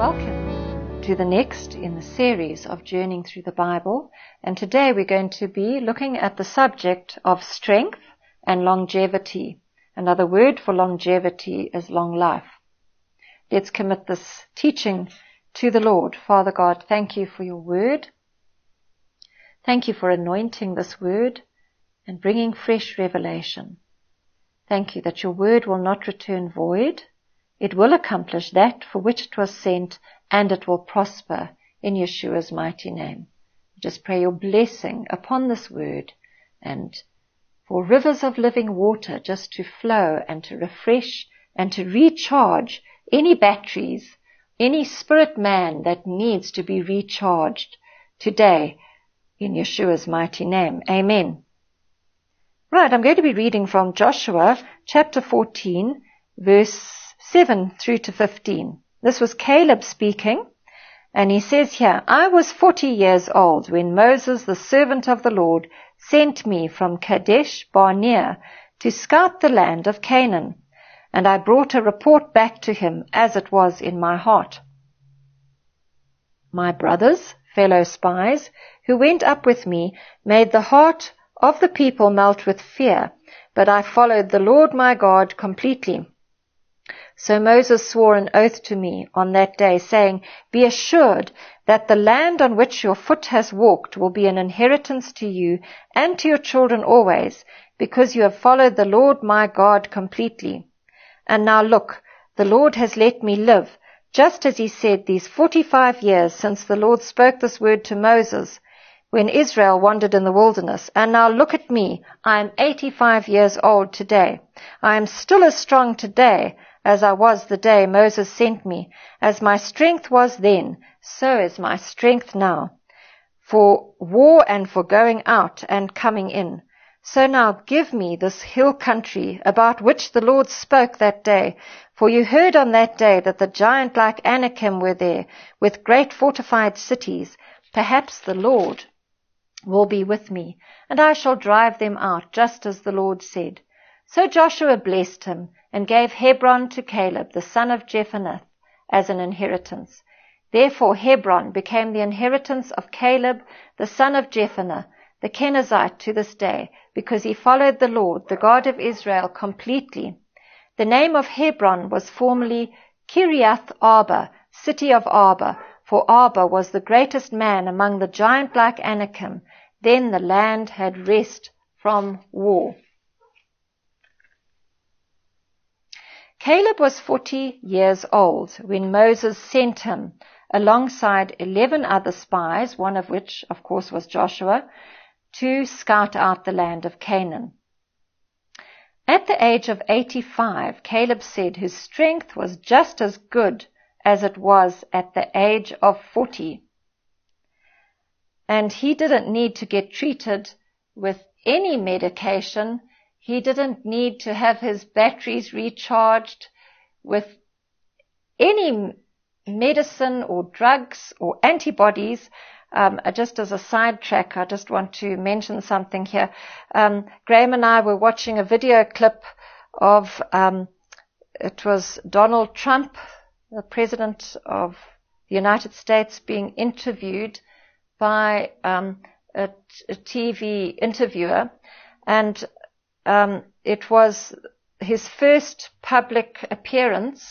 Welcome to the next in the series of Journeying Through the Bible, and today we're going to be looking at the subject of strength and longevity. Another word for longevity is long life. Let's commit this teaching to the Lord. Father God, thank you for your word. Thank you for anointing this word and bringing fresh revelation. Thank you that your word will not return void. It will accomplish that for which it was sent, and it will prosper in Yeshua's mighty name. Just pray your blessing upon this word, and for rivers of living water just to flow and to refresh and to recharge any batteries, any spirit man that needs to be recharged today in Yeshua's mighty name. Amen. Right, I'm going to be reading from Joshua chapter 14, verse 7 through to 15. This was Caleb speaking, and he says here, I was 40 years old when Moses, the servant of the Lord, sent me from Kadesh Barnea to scout the land of Canaan, and I brought a report back to him as it was in my heart. My brothers, fellow spies, who went up with me, made the heart of the people melt with fear, but I followed the Lord my God completely. So Moses swore an oath to me on that day, saying, Be assured that the land on which your foot has walked will be an inheritance to you and to your children always, because you have followed the Lord my God completely. And now look, the Lord has let me live, just as he said, these 45 years since the Lord spoke this word to Moses, when Israel wandered in the wilderness. And now look at me, I am 85 years old today. I am still as strong today as I was the day Moses sent me. As my strength was then, so is my strength now, for war and for going out and coming in. So now give me this hill country about which the Lord spoke that day. For you heard on that day that the giant like Anakim were there, with great fortified cities. Perhaps the Lord will be with me, and I shall drive them out, just as the Lord said. So Joshua blessed him, and gave Hebron to Caleb, the son of Jephunneh, as an inheritance. Therefore Hebron became the inheritance of Caleb, the son of Jephunneh, the Kenizzite, to this day, because he followed the Lord, the God of Israel, completely. The name of Hebron was formerly Kiriath Arba, city of Arba, for Arba was the greatest man among the giant-like Anakim. Then the land had rest from war. Caleb was 40 years old when Moses sent him, alongside 11 other spies, one of which, of course, was Joshua, to scout out the land of Canaan. At the age of 85, Caleb said his strength was just as good as it was at the age of 40. And he didn't need to get treated with any medication. He didn't need to have his batteries recharged with any medicine or drugs or antibodies. Just as a sidetrack, I just want to mention something here. Graham and I were watching a video clip of, it was Donald Trump, the President of the United States, being interviewed by a TV interviewer, and it was his first public appearance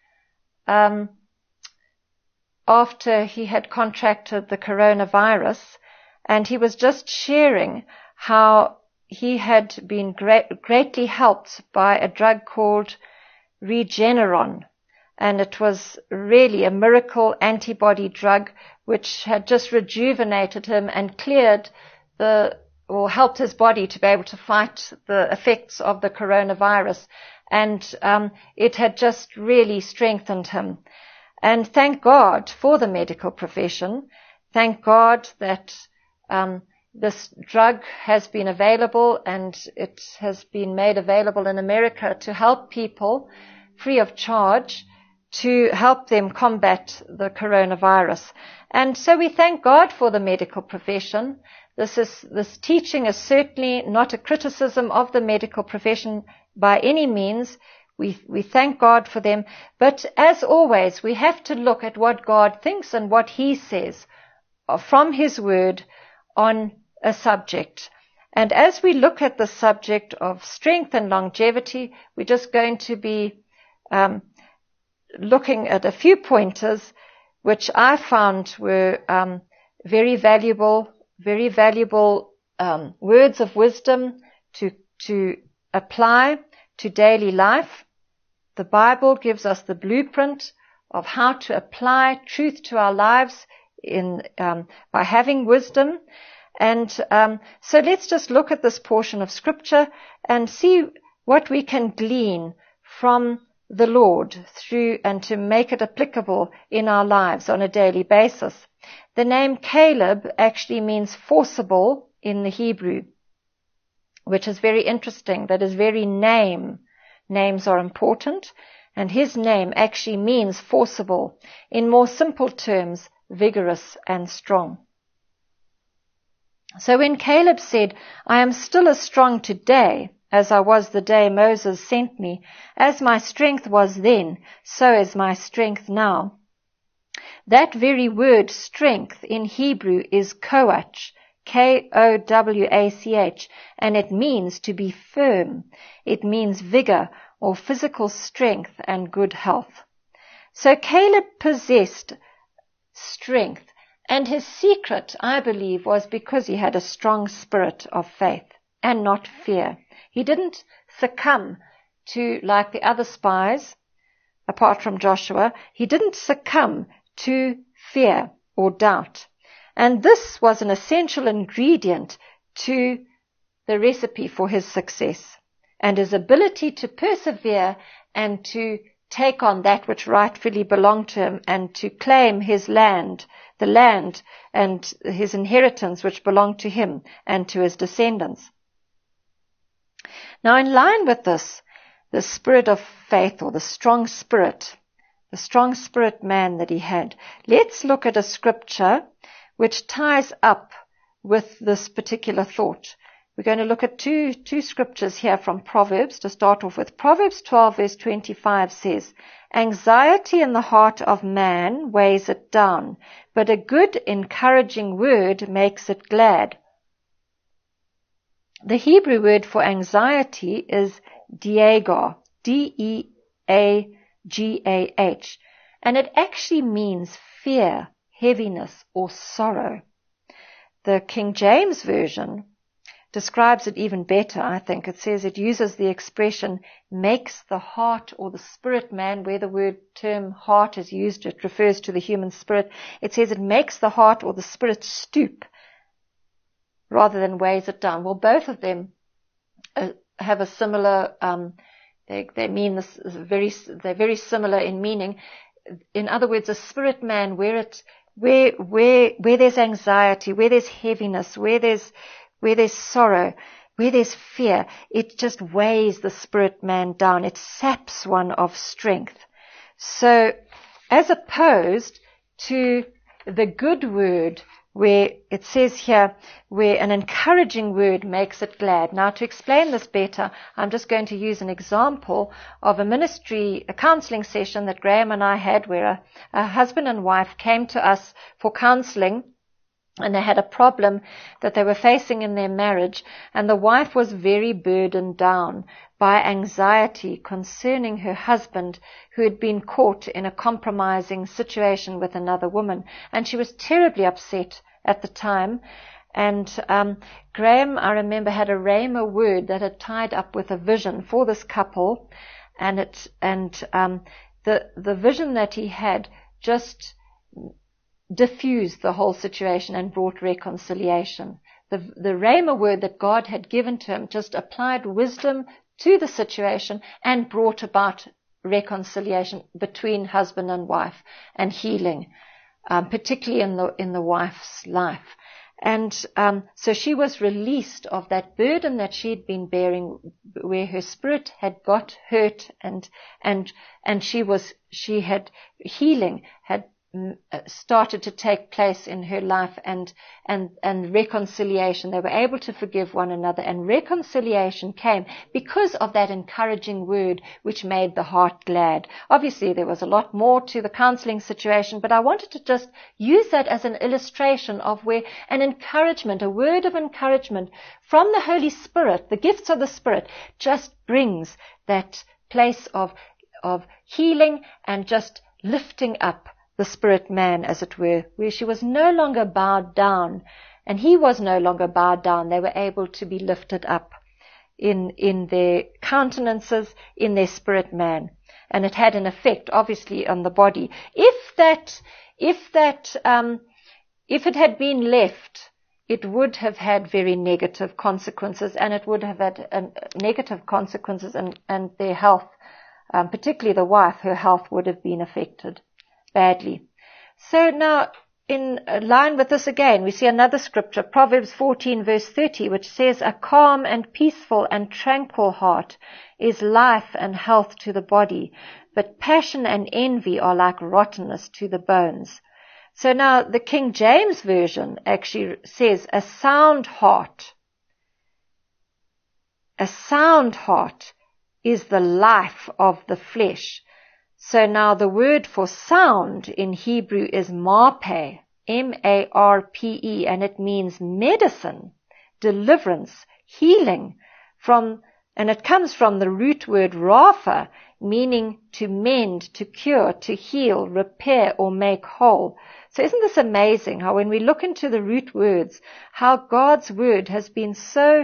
after he had contracted the coronavirus, and he was just sharing how he had been greatly helped by a drug called Regeneron, and it was really a miracle antibody drug which had just rejuvenated him and cleared helped his body to be able to fight the effects of the coronavirus. And it had just really strengthened him. And thank God for the medical profession. Thank God that this drug has been available, and it has been made available in America to help people free of charge, to help them combat the coronavirus. And so we thank God for the medical profession. This teaching is certainly not a criticism of the medical profession by any means. we thank God for them. But as always, we have to look at what God thinks and what he says from his word on a subject. And as we look at the subject of strength and longevity, we're just going to be looking at a few pointers which I found were very valuable words of wisdom to apply to daily life. The Bible gives us the blueprint of how to apply truth to our lives by having wisdom. And so let's just look at this portion of Scripture and see what we can glean from the Lord through and to make it applicable in our lives on a daily basis. The name Caleb actually means forcible in the Hebrew, which is very interesting. That his very name, names are important, and his name actually means forcible. In more simple terms, vigorous and strong. So when Caleb said, I am still as strong today as I was the day Moses sent me, as my strength was then, so is my strength now. That very word strength in Hebrew is koach, K-O-W-A-C-H, and it means to be firm. It means vigor or physical strength and good health. So Caleb possessed strength, and his secret, I believe, was because he had a strong spirit of faith and not fear. He didn't succumb to, like the other spies, apart from Joshua, he didn't succumb to fear or doubt. And this was an essential ingredient to the recipe for his success and his ability to persevere and to take on that which rightfully belonged to him and to claim his land, the land and his inheritance which belonged to him and to his descendants. Now, in line with this, the spirit of faith or the strong spirit man that he had, let's look at a scripture which ties up with this particular thought. We're going to look at two scriptures here from Proverbs to start off with. Proverbs 12 verse 25 says, anxiety in the heart of man weighs it down, but a good encouraging word makes it glad. The Hebrew word for anxiety is deagah, D-E-A-G-A-H, and it actually means fear, heaviness, or sorrow. The King James Version describes it even better, I think. It says it uses the expression makes the heart or the spirit man, where the word term heart is used, it refers to the human spirit. It says it makes the heart or the spirit stoop rather than weighs it down. Well, both of them have a similar, they mean this they're very similar in meaning. In other words, a spirit man where there's anxiety, where there's heaviness, where there's sorrow, where there's fear, it just weighs the spirit man down. It saps one of strength. So, as opposed to the good word, where it says here, where an encouraging word makes it glad. Now, to explain this better, I'm just going to use an example of a counseling session that Graham and I had, where a husband and wife came to us for counseling, and they had a problem that they were facing in their marriage, and the wife was very burdened down by anxiety concerning her husband, who had been caught in a compromising situation with another woman. And she was terribly upset at the time. And Graham, I remember, had a rhema word that had tied up with a vision for this couple, and the vision that he had just diffused the whole situation and brought reconciliation. The rhema word that God had given to him just applied wisdom to the situation and brought about reconciliation between husband and wife and healing, particularly in the wife's life. And so she was released of that burden that she'd been bearing, where her spirit had got hurt, and healing had started to take place in her life, and reconciliation. They were able to forgive one another, and reconciliation came because of that encouraging word which made the heart glad. Obviously, there was a lot more to the counseling situation, but I wanted to just use that as an illustration of where an encouragement, a word of encouragement from the Holy Spirit, the gifts of the Spirit, just brings that place of healing and just lifting up the spirit man, as it were, where she was no longer bowed down and he was no longer bowed down. They were able to be lifted up in their countenances, in their spirit man. And it had an effect, obviously, on the body. If it had been left, it would have had very negative consequences, and it would have had negative consequences, and their health, particularly the wife, her health would have been affected badly. So now, in line with this again, we see another scripture, Proverbs 14 verse 30, which says, "A calm and peaceful and tranquil heart is life and health to the body, but passion and envy are like rottenness to the bones." So now the King James Version actually says, "A sound heart is the life of the flesh." So now the word for sound in Hebrew is marpe, M-A-R-P-E, and it means medicine, deliverance, healing, and it comes from the root word rapha, meaning to mend, to cure, to heal, repair, or make whole. So isn't this amazing how when we look into the root words, how God's word has been so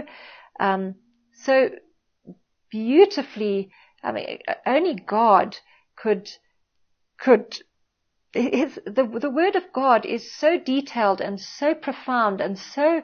beautifully, only God could the word of God is so detailed and so profound and so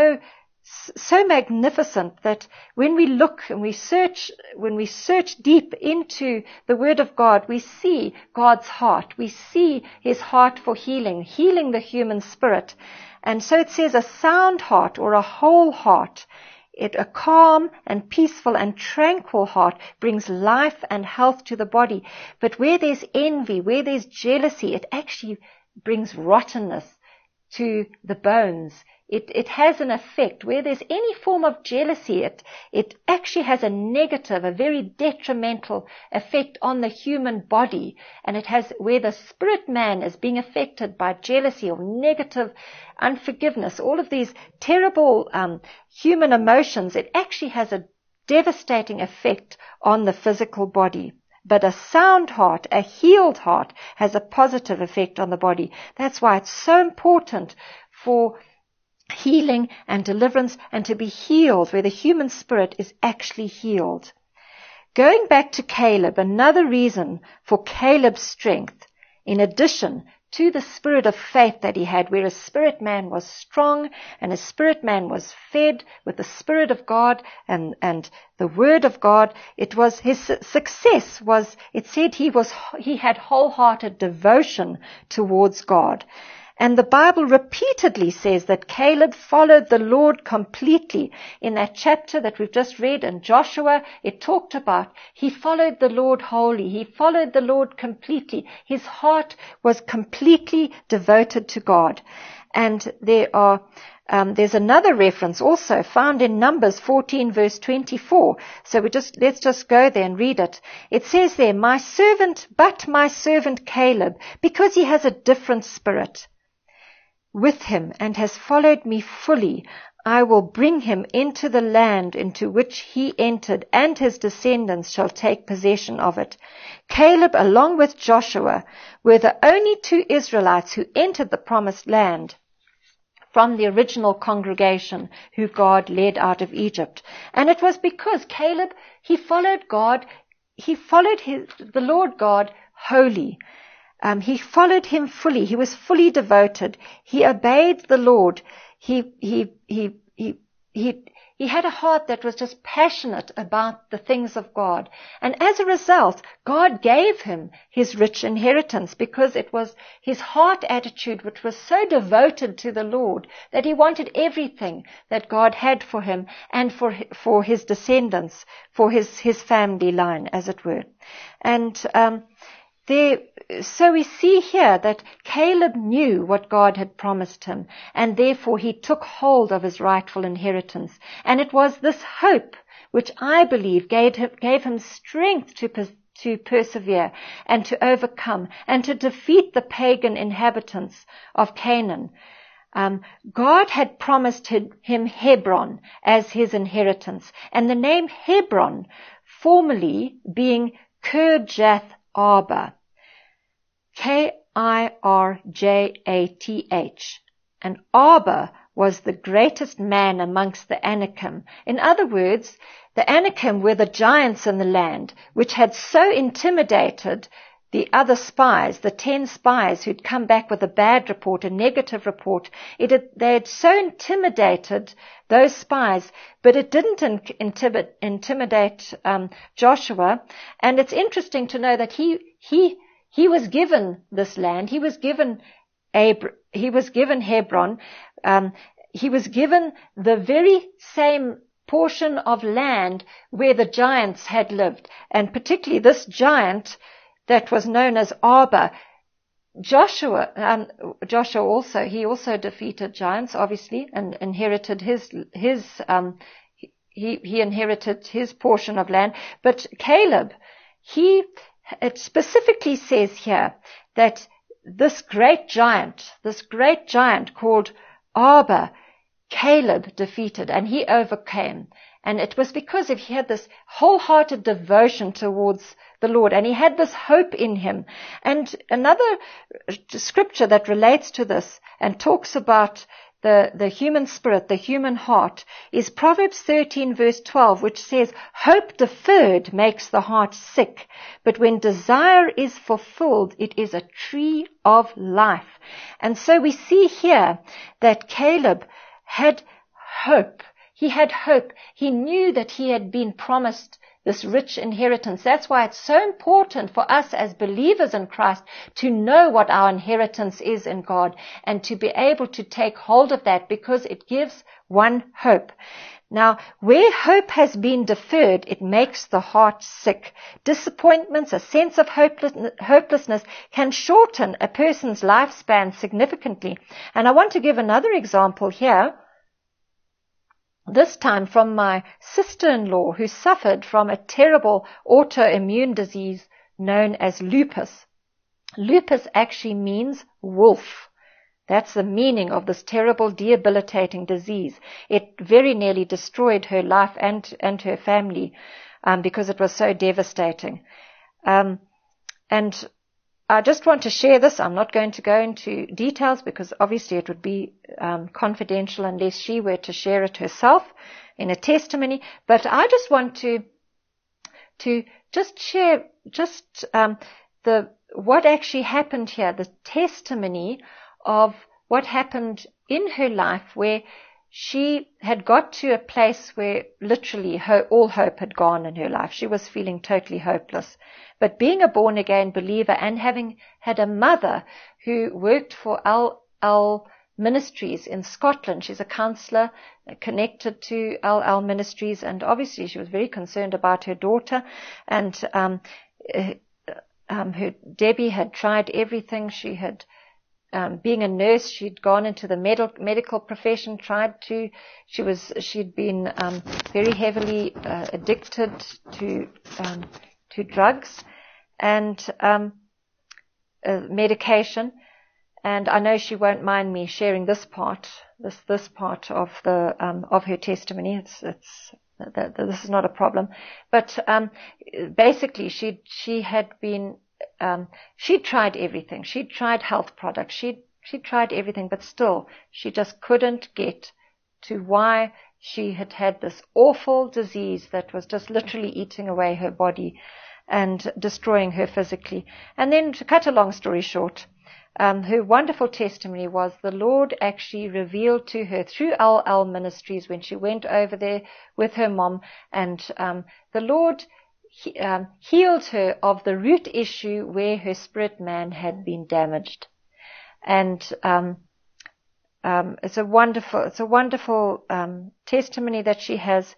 magnificent that when we look and when we search deep into the word of God, we see God's heart. We see his heart for healing the human spirit. And so it says a sound heart or a whole heart. A calm and peaceful and tranquil heart brings life and health to the body. But where there's envy, where there's jealousy, it actually brings rottenness to the bones. It has an effect. Where there's any form of jealousy, it actually has a negative, a very detrimental effect on the human body. And it has, where the spirit man is being affected by jealousy or negative unforgiveness, all of these terrible human emotions, it actually has a devastating effect on the physical body. But a sound heart, a healed heart, has a positive effect on the body. That's why it's so important for healing and deliverance and to be healed, where the human spirit is actually healed. Going back to Caleb, another reason for Caleb's strength, in addition to the spirit of faith that he had, where his spirit man was strong and his spirit man was fed with the Spirit of God and the Word of God, it was his success was, it said he had wholehearted devotion towards God. And the Bible repeatedly says that Caleb followed the Lord completely. In that chapter that we've just read in Joshua, it talked about he followed the Lord wholly. He followed the Lord completely. His heart was completely devoted to God. And there's another reference also found in Numbers 14 verse 24. So let's just go there and read it. It says there, my servant Caleb, because he has a different spirit with him and has followed me fully, I will bring him into the land into which he entered, and his descendants shall take possession of it. Caleb, along with Joshua, were the only two Israelites who entered the promised land from the original congregation who God led out of Egypt. And it was because Caleb, he followed God, he followed the Lord God wholly. He followed him fully. He was fully devoted. He obeyed the Lord. He had a heart that was just passionate about the things of God. And as a result, God gave him his rich inheritance, because it was his heart attitude which was so devoted to the Lord that he wanted everything that God had for him and for his descendants, for his family line, as it were. And So we see here that Caleb knew what God had promised him, and therefore he took hold of his rightful inheritance. And it was this hope which I believe gave him strength to persevere and to overcome and to defeat the pagan inhabitants of Canaan. God had promised him Hebron as his inheritance, and the name Hebron formerly being Kirjath Arba, Kirjath, and Arba was the greatest man amongst the Anakim. In other words, the Anakim were the giants in the land, which had so intimidated the other spies, the 10 spies who'd come back with a bad report, a negative report. They had so intimidated those spies, but it didn't intimidate Joshua. And it's interesting to know that he was given this land. He was given Hebron. He was given the very same portion of land where the giants had lived, and particularly this giant that was known as Arba. Joshua also, he also defeated giants, obviously, and inherited he inherited his portion of land. But Caleb, it specifically says here that this great giant called Arba, Caleb defeated, and he overcame. And it was because he had this wholehearted devotion towards the Lord, and he had this hope in him. And another scripture that relates to this and talks about the human spirit, the human heart, is Proverbs 13 verse 12, which says, "Hope deferred makes the heart sick, but when desire is fulfilled, it is a tree of life." And so we see here that Caleb had hope. He had hope. He knew that he had been promised this rich inheritance. That's why it's so important for us as believers in Christ to know what our inheritance is in God and to be able to take hold of that, because it gives one hope. Now, where hope has been deferred, it makes the heart sick. Disappointments, a sense of hopelessness can shorten a person's lifespan significantly. And I want to give another example here, this time from my sister-in-law, who suffered from a terrible autoimmune disease known as lupus. Lupus actually means wolf. That's the meaning of this terrible, debilitating disease. It very nearly destroyed her life and her family because it was so devastating. And I just want to share this. I'm not going to go into details because obviously it would be confidential unless she were to share it herself in a testimony. But I just want to just share what actually happened here, the testimony of what happened in her life, where she had got to a place where literally all hope had gone in her life. She was feeling totally hopeless. But being a born-again believer and having had a mother who worked for Al Ministries in Scotland, she's a counsellor connected to Al Ministries, and obviously she was very concerned about her daughter. And Debbie had tried everything. She had being a nurse, she'd gone into the medical profession, she'd been very heavily addicted to drugs and medication. And I know she won't mind me sharing this part of her testimony. This is not a problem. But basically, she had been. She tried everything. She tried health products. She tried everything, but still, she just couldn't get to why she had had this awful disease that was just literally eating away her body and destroying her physically. And then, to cut a long story short, her wonderful testimony was the Lord actually revealed to her through Al Ministries when she went over there with her mom, and the Lord healed her of the root issue where her spirit man had been damaged. And it's a wonderful testimony that she has,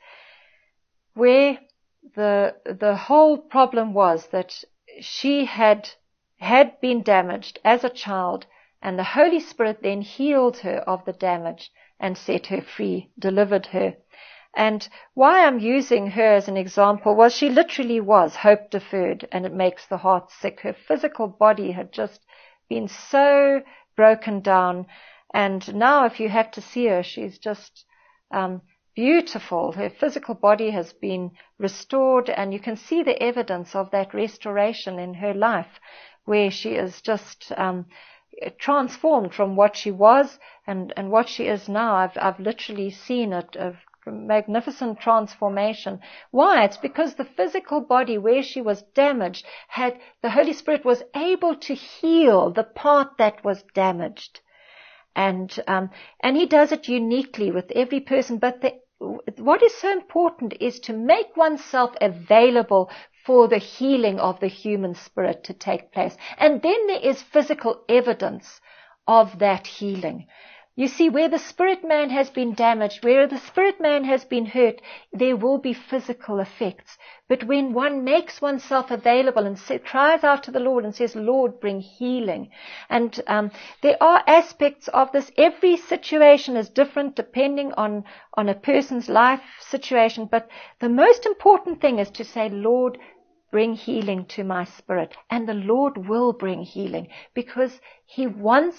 where the whole problem was that she had had been damaged as a child, and the Holy Spirit then healed her of the damage and set her free, delivered her. And why I'm using her as an example was she literally was hope deferred, and it makes the heart sick. Her physical body had just been so broken down, and now if you have to see her, she's just beautiful. Her physical body has been restored, and you can see the evidence of that restoration in her life, where she is just transformed from what she was and what she is now. I've literally seen it, a magnificent transformation. Why? It's because the physical body where she was damaged the Holy Spirit was able to heal the part that was damaged. And he does it uniquely with every person. But what is so important is to make oneself available for the healing of the human spirit to take place. And then there is physical evidence of that healing. You see, where the spirit man has been damaged, where the spirit man has been hurt, there will be physical effects. But when one makes oneself available and cries out to the Lord and says, Lord, bring healing. And there are aspects of this. Every situation is different depending on a person's life situation. But the most important thing is to say, Lord, bring healing to my spirit. And the Lord will bring healing because he wants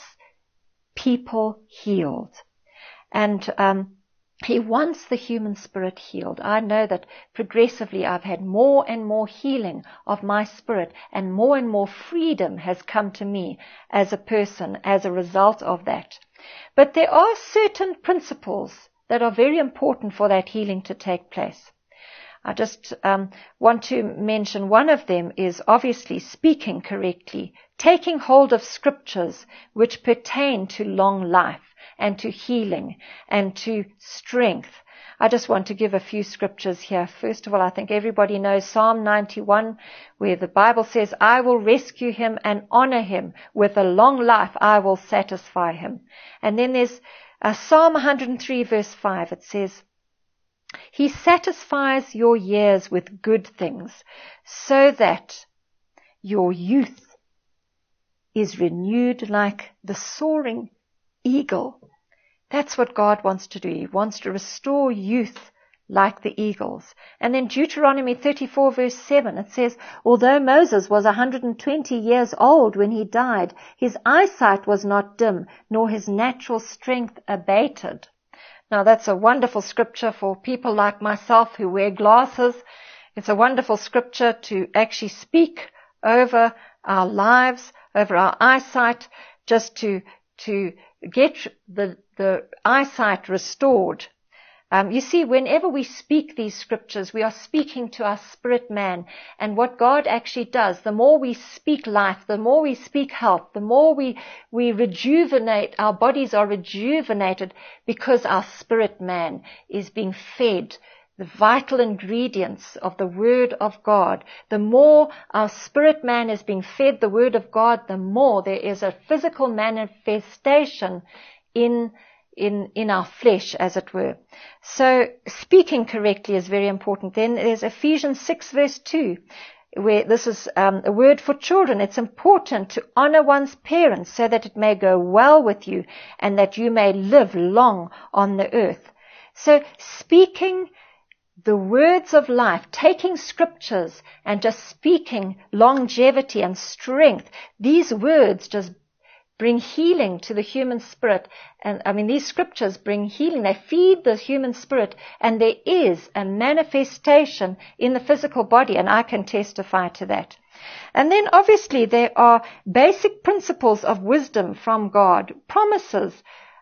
people healed. And he wants the human spirit healed. I know that progressively I've had more and more healing of my spirit, and more freedom has come to me as a person as a result of that. But there are certain principles that are very important for that healing to take place. I just want to mention one of them is obviously speaking correctly, taking hold of scriptures which pertain to long life and to healing and to strength. I just want to give a few scriptures here. First of all, I think everybody knows Psalm 91, where the Bible says, I will rescue him and honor him. With a long life I will satisfy him. And then there's Psalm 103 verse 5. It says, he satisfies your years with good things, so that your youth is renewed like the soaring eagle. That's what God wants to do. He wants to restore youth like the eagles. And then Deuteronomy 34 verse 7, it says, although Moses was 120 years old when he died, his eyesight was not dim, nor his natural strength abated. Now that's a wonderful scripture for people like myself who wear glasses. It's a wonderful scripture to actually speak over our lives, over our eyesight, just to get the eyesight restored. You see, whenever we speak these scriptures, we are speaking to our spirit man. And what God actually does, the more we speak life, the more we speak health, the more we rejuvenate, our bodies are rejuvenated because our spirit man is being fed the vital ingredients of the Word of God. The more our spirit man is being fed the Word of God, the more there is a physical manifestation in our flesh, as it were. So speaking correctly is very important. Then there's Ephesians 6 verse 2, where this is a word for children. It's important to honor one's parents so that it may go well with you and that you may live long on the earth. So speaking the words of life, taking scriptures and just speaking longevity and strength, these words just bring healing to the human spirit. And I mean, these scriptures bring healing. They feed the human spirit, and there is a manifestation in the physical body, and I can testify to that. And then obviously there are basic principles of wisdom from God, promises,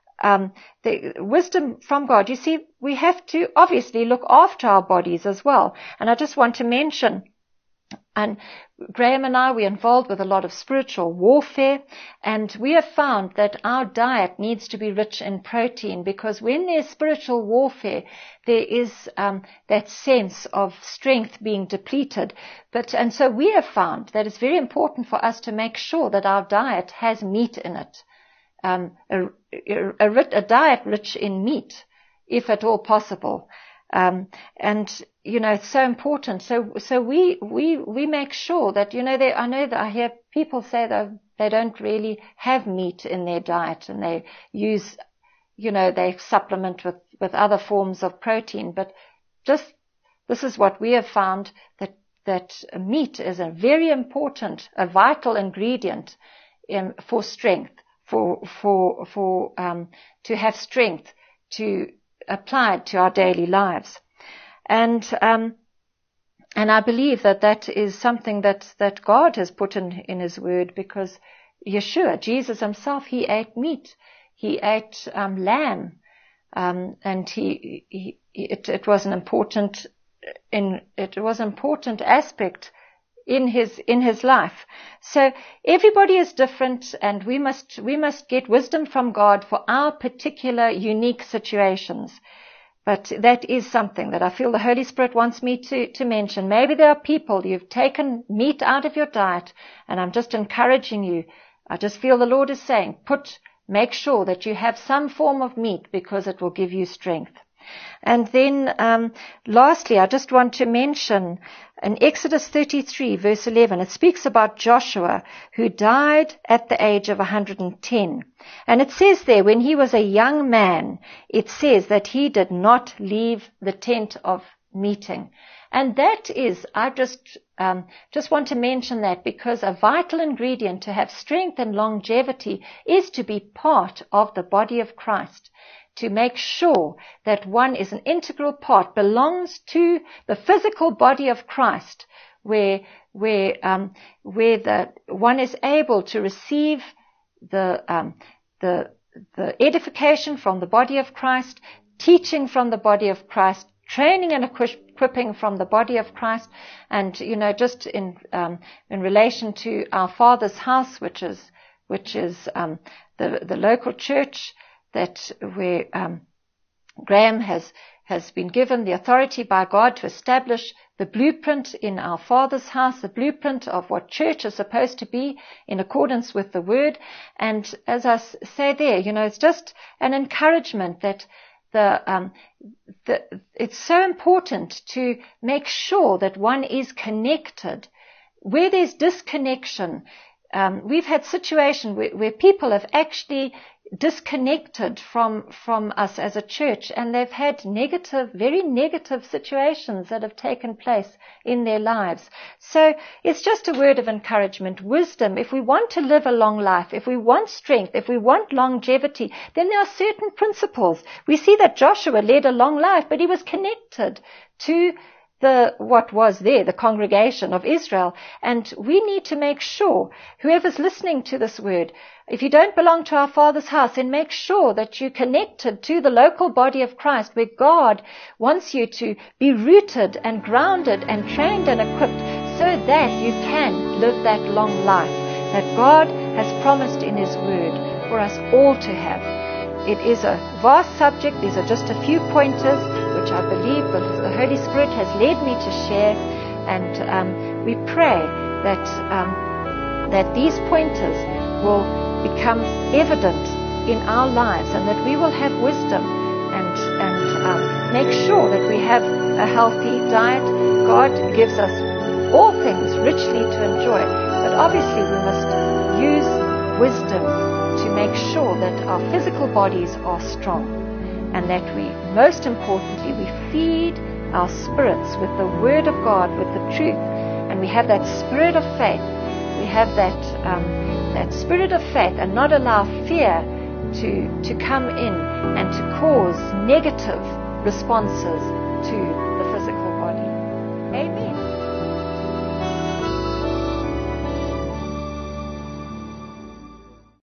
the wisdom from God. You see, we have to obviously look after our bodies as well. And I just want to mention, and Graham and I, we're involved with a lot of spiritual warfare, and we have found that our diet needs to be rich in protein, because when there's spiritual warfare, there is that sense of strength being depleted. And so we have found that it's very important for us to make sure that our diet has meat in it, a diet rich in meat, if at all possible. And it's so important. So we make sure that, I know that I hear people say that they don't really have meat in their diet, and they use, they supplement with other forms of protein. But this is what we have found, that meat is a very important, a vital ingredient for strength, to have strength to apply it to our daily lives. And I believe that is something that God has put in His Word, because Yeshua, Jesus Himself, He ate meat. He ate lamb, and it was an important aspect in his life. So everybody is different, and we must get wisdom from God for our particular unique situations. But that is something that I feel the Holy Spirit wants me to mention. Maybe there are people, you've taken meat out of your diet, and I'm just encouraging you. I just feel the Lord is saying, make sure that you have some form of meat, because it will give you strength. And then lastly, I just want to mention in Exodus 33 verse 11, it speaks about Joshua, who died at the age of 110. And it says there, when he was a young man, it says that he did not leave the tent of meeting. And that is, I just want to mention that, because a vital ingredient to have strength and longevity is to be part of the body of Christ. To make sure that one is an integral part, belongs to the physical body of Christ, where one is able to receive the edification from the body of Christ, teaching from the body of Christ, training and equipping from the body of Christ. And just in relation to our Father's house, which is the local church, that where Graham has been given the authority by God to establish the blueprint in our Father's house, the blueprint of what church is supposed to be in accordance with the Word. And as I say there, it's just an encouragement that it's so important to make sure that one is connected. Where there's disconnection, we've had situations where people have actually disconnected from us as a church, and they've had very negative situations that have taken place in their lives. So it's just a word of encouragement, wisdom. If we want to live a long life, if we want strength, if we want longevity, then there are certain principles. We see that Joshua led a long life, but he was connected to the congregation of Israel. And we need to make sure, whoever's listening to this word, if you don't belong to our Father's house, then make sure that you're connected to the local body of Christ, where God wants you to be rooted and grounded and trained and equipped, so that you can live that long life that God has promised in His Word for us all to have. It is a vast subject. These are just a few pointers which I believe the Holy Spirit has led me to share, and we pray that these pointers will become evident in our lives, and that we will have wisdom and make sure that we have a healthy diet. God gives us all things richly to enjoy, but obviously we must use wisdom to make sure that our physical bodies are strong, and that most importantly, we feed our spirits with the Word of God, with the truth, and we have that spirit of faith. We have that spirit of faith, and not allow fear to come in and to cause negative responses to the